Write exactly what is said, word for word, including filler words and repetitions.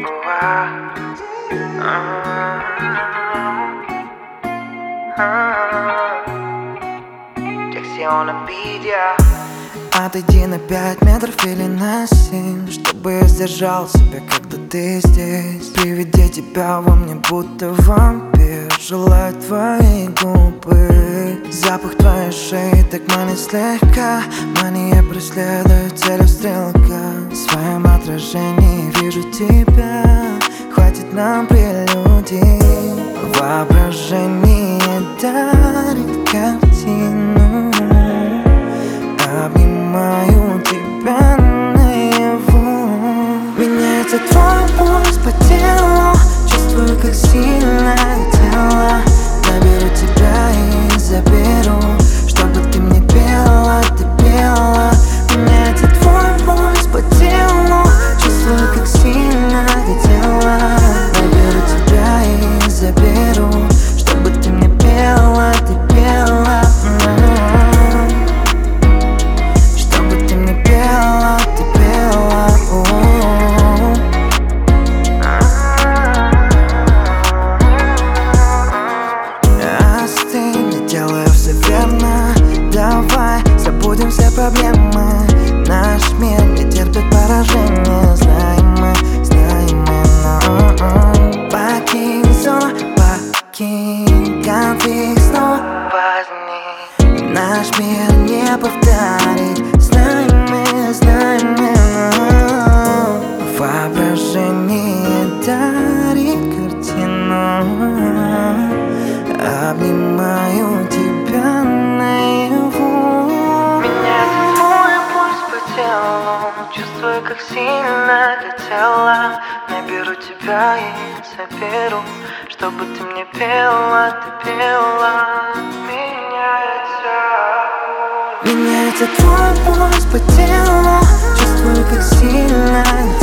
Отойди на пять метров или на семь, чтобы я сдержал себя, когда ты здесь. При виде тебя во мне будто вампир, желаю твои губы. Запах твоей шеи так манит слегка, мания преследует целью стрелка. В своем отражении вижу тебя, хватит нам прелюдий. Воображение дарит картину, обнимаю тебя наяву. Меняется твой пульс по телу, чувствую, как сильно тело. Наберу тебя и заберу, чтобы ты мне пела, ты пела. Меняется твой пульс по телу, чувствую, как сильно тело. Наберу тебя и заберу, чтобы ты мне пела, ты пела. Давай забудем все проблемы. Наш мир не терпит поражения. Знаем мы, знаем мы, но покинь зону, покинь конфликт снова возник. Наш мир не повторить. Знаем мы, знаем мы, но воображение дарит картину. Обнимаю тебя наяву. Меняется твой пульс по телу, чувствую, как сильно хотела. Наберу тебя и заберу, чтобы ты мне пела, ты пела. Меняется Меняется твой пульс по телу, чувствую, как сильно